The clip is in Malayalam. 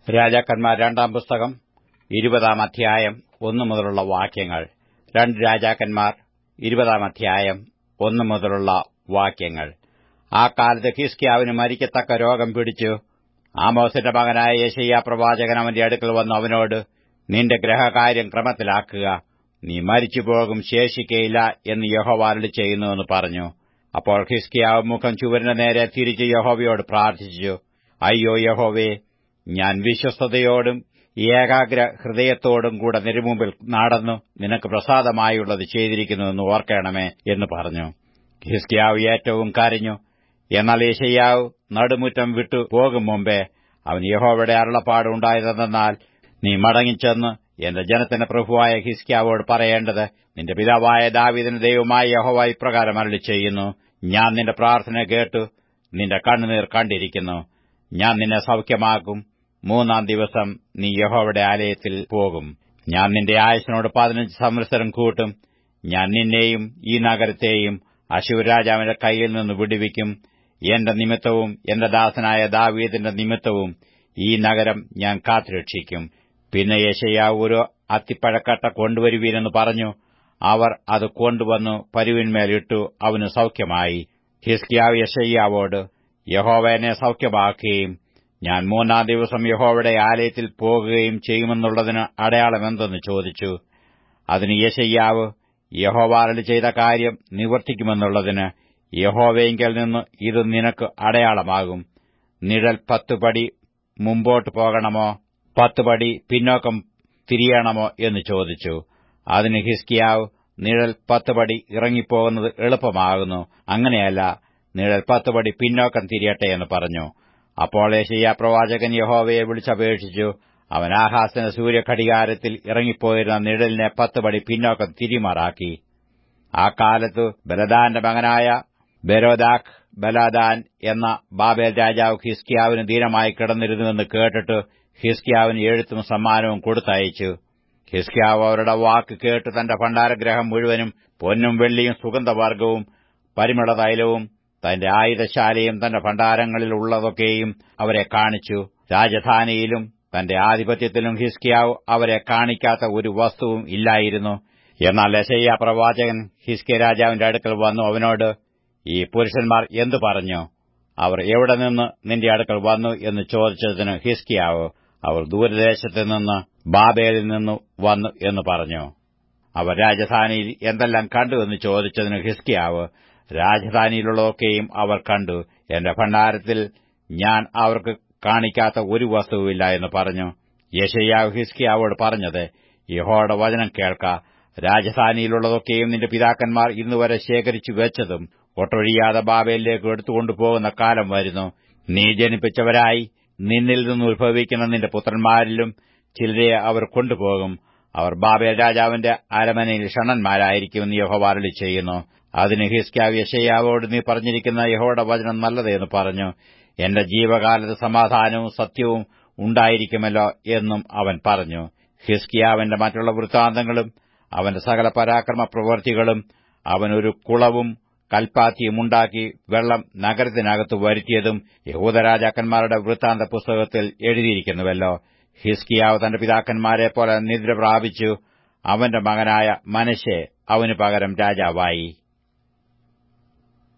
രാജാക്കന്മാർ രണ്ടാം പുസ്തകം 20 അധ്യായം 1 മുതലുള്ള വാക്യങ്ങൾ. 2 രാജാക്കന്മാർ 20 അധ്യായം 1 മുതലുള്ള വാക്യങ്ങൾ. ആ കാലത്ത് ഹിസ്കീയാവിന് മരിക്കത്തക്ക രോഗം പിടിച്ചു. ആമോസിന്റെ മകനായ യെശയ്യാ പ്രവാചകൻ അവന്റെ അടുക്കൽ വന്നു അവനോട്, നിന്റെ ഗ്രഹകാര്യം ക്രമത്തിലാക്കുക, നീ മരിച്ചുപോകും, ശേഷിക്കയില്ല എന്ന് യഹോവ അരുളിച്ചെയ്യുന്നു എന്ന് പറഞ്ഞു. അപ്പോൾ ഹിസ്കീയാവ് മുഖം ചുവരിന് നേരെ തിരിച്ച് യഹോവയോട് പ്രാർത്ഥിച്ചു. അയ്യോ യഹോവേ, ഞാൻ വിശ്വസ്തയോടും ഏകാഗ്ര ഹൃദയത്തോടും കൂടെ നിരുമുമ്പിൽ നടന്നു നിനക്ക് പ്രസാദമായുള്ളത് ചെയ്തിരിക്കുന്നു എന്ന് ഓർക്കണമേ എന്ന് പറഞ്ഞു. ഹിസ്കീയാവ് ഏറ്റവും കരഞ്ഞു. എന്നാൽ യെശയ്യാവ് നടുമുറ്റം വിട്ടു പോകും മുമ്പേ അവൻ യഹോവയുടെ അരുളപ്പാട് ഉണ്ടായതെന്നാൽ, നീ മടങ്ങിച്ചെന്ന് എന്റെ ജനത്തിന്റെ പ്രഭുവായ ഹിസ്കീയാവോട് പറയേണ്ടത്, നിന്റെ പിതാവായ ദാവീദിന്റെ ദൈവമായ യഹോവ ഇപ്രകാരം അരുളിച്ചെയ്യുന്നു, ഞാൻ നിന്റെ പ്രാർത്ഥന കേട്ടു, നിന്റെ കണ്ണുനീർ കണ്ടിരിക്കുന്നു. ഞാൻ നിന്നെ സൗഖ്യമാക്കും. 3-ാം ദിവസം നീ യഹോവയുടെ ആലയത്തിൽ പോകും. ഞാൻ നിന്റെ ആയുസ്സിനോട് 15 സംവത്സരം കൂട്ടും. ഞാൻ നിന്നെയും ഈ നഗരത്തെയും അശ്ശൂർ രാജാവിന്റെ കൈയിൽ നിന്ന് വിടുവിക്കും. എന്റെ നിമിത്തവും എന്റെ ദാസനായ ദാവീദിന്റെ നിമിത്തവും ഈ നഗരം ഞാൻ കാത്തുരക്ഷിക്കും. പിന്നെ യെശയ്യാവ് ഒരു അത്തിപ്പഴക്കട്ട കൊണ്ടുവരുവീനെന്ന് പറഞ്ഞു. അവർ അത് കൊണ്ടുവന്നു പരുവിന്മേലിട്ടു. അവന് സൗഖ്യമായി. ഹിസ്കീയാവ് യെശയ്യാവോട്, യഹോവ എന്നെ സൗഖ്യമാക്കുകയും ഞാൻ 3-ാം ദിവസം യഹോവയുടെ ആലയത്തിൽ പോകുകയും ചെയ്യുമെന്നുള്ളതിന് അടയാളം എന്തെന്ന് ചോദിച്ചു. അതിന് യെശയ്യാവ്, യഹോവ അരുളി ചെയ്ത കാര്യം നിവർത്തിക്കുമെന്നുള്ളതിന് യഹോവയിങ്കൽ നിന്ന് ഇത് നിനക്ക് അടയാളമാകും. നിഴൽ 10 പടി മുമ്പോട്ട് പോകണമോ 10 പടി പിന്നോക്കം തിരിയണമോ എന്ന് ചോദിച്ചു. അതിന് ഹിസ്കീയാവ്, നിഴൽ 10 പടി ഇറങ്ങിപ്പോകുന്നത് എളുപ്പമാകുന്നു, അങ്ങനെയല്ല, നിഴൽ 10 പടി പിന്നോക്കം തിരിയട്ടെ എന്ന് പറഞ്ഞു. അപ്പോൾ യെശയ്യാ പ്രവാചകൻ യഹോവയെ വിളിച്ചപേക്ഷിച്ചു. അവൻ ആഹാസിന്റെ സൂര്യഘടികാരത്തിൽ ഇറങ്ങിപ്പോയിരുന്ന നിഴലിനെ 10 പടി പിന്നോക്കം തിരിമാറാക്കി. ആ കാലത്ത് ബലദാന്റെ മകനായ ബെരോദാഖ് ബലദാൻ എന്ന ബാബേൽ രാജാവ് ഹിസ്കീയാവിന് ദീനമായി കിടന്നിരുന്നുവെന്ന് കേട്ടിട്ട് ഹിസ്കീയാവിന് എഴുത്തും സമ്മാനവും കൊടുത്തയച്ചു. ഹിസ്കീയാവ് അവരുടെ വാക്ക് കേട്ട് തന്റെ ഭണ്ഡാരഗ്രഹം മുഴുവനും പൊന്നും വെള്ളിയും സുഗന്ധവർഗ്ഗവും പരിമളതൈലവും തന്റെ ആയുധശാലയും തന്റെ ഭണ്ഡാരങ്ങളിൽ ഉള്ളതൊക്കെയും അവരെ കാണിച്ചു. രാജധാനിയിലും തന്റെ ആധിപത്യത്തിലും ഹിസ്കീയാവ് അവരെ കാണിക്കാത്ത ഒരു വസ്തുവും ഇല്ലായിരുന്നു. എന്നാൽ യെശയ്യാ പ്രവാചകൻ ഹിസ്കീയ രാജാവിന്റെ അടുക്കൽ വന്നു അവനോട്, ഈ പുരുഷന്മാർ എന്തു പറഞ്ഞു? അവർ എവിടെ നിന്ന് നിന്റെ അടുക്കൽ വന്നു എന്ന് ചോദിച്ചതിന് ഹിസ്കീയാവ്, അവർ ദൂരദേശത്ത് നിന്ന് ബാബേലിൽ നിന്ന് വന്നു എന്ന് പറഞ്ഞു. അവർ രാജധാനിയിൽ എന്തെല്ലാം കണ്ടു എന്ന് ചോദിച്ചതിന് ഹിസ്കീയാവ്, രാജധാനിയിലുള്ളതൊക്കെയും അവർ കണ്ടു. എന്റെ ഭണ്ഡാരത്തിൽ ഞാൻ അവർക്ക് കാണിക്കാത്ത ഒരു വസ്തുവില്ല എന്ന് പറഞ്ഞു. യെശയ്യാവ് ഹിസ്കീയാവോട് പറഞ്ഞത്, യഹോവയുടെ വചനം കേൾക്ക. രാജധാനിയിലുള്ളതൊക്കെയും നിന്റെ പിതാക്കന്മാർ ഇന്നുവരെ ശേഖരിച്ചു വെച്ചതും ഒട്ടൊഴിയാതെ ബാബേലിലേക്ക് എടുത്തുകൊണ്ടുപോകുന്ന കാലം വരുന്നു. നീ ജനിപ്പിച്ചവരായി നിന്നിൽ നിന്ന് ഉത്ഭവിക്കുന്ന നിന്റെ പുത്രന്മാരിലും ചിലരെ അവർ കൊണ്ടുപോകും. അവർ ബാബേൽ രാജാവിന്റെ അരമനയിൽ ഷണ്ഡന്മാരായിരിക്കുമെന്ന് യഹോവ അരുളിച്ചെയ്യുന്നു. അതിന് ഹിസ്കീയാവ് യെശയ്യാവോട്, നീ പറഞ്ഞിരിക്കുന്ന യഹോവയുടെ വചനം നല്ലത് എന്ന് പറഞ്ഞു. എന്റെ ജീവകാലത്ത് സമാധാനവും സത്യവും ഉണ്ടായിരിക്കുമല്ലോ എന്നും അവൻ പറഞ്ഞു. ഹിസ്കീയാവിന്റെ മറ്റുള്ള വൃത്താന്തങ്ങളും അവന്റെ സകല പരാക്രമ പ്രവൃത്തികളും, അവൻ ഒരു കുളവും കൽപ്പാത്തിയും ഉണ്ടാക്കി വെള്ളം നഗരത്തിനകത്ത് വരുത്തിയതും യഹൂദരാജാക്കന്മാരുടെ വൃത്താന്ത പുസ്തകത്തിൽ എഴുതിയിരിക്കുന്നുവല്ലോ. ഹിസ്കീയാവ് തന്റെ പിതാക്കന്മാരെപ്പോലെ നിദ്ര പ്രാപിച്ചു. അവന്റെ മകനായ മനശ്ശെ അവനു പകരം രാജാവായി.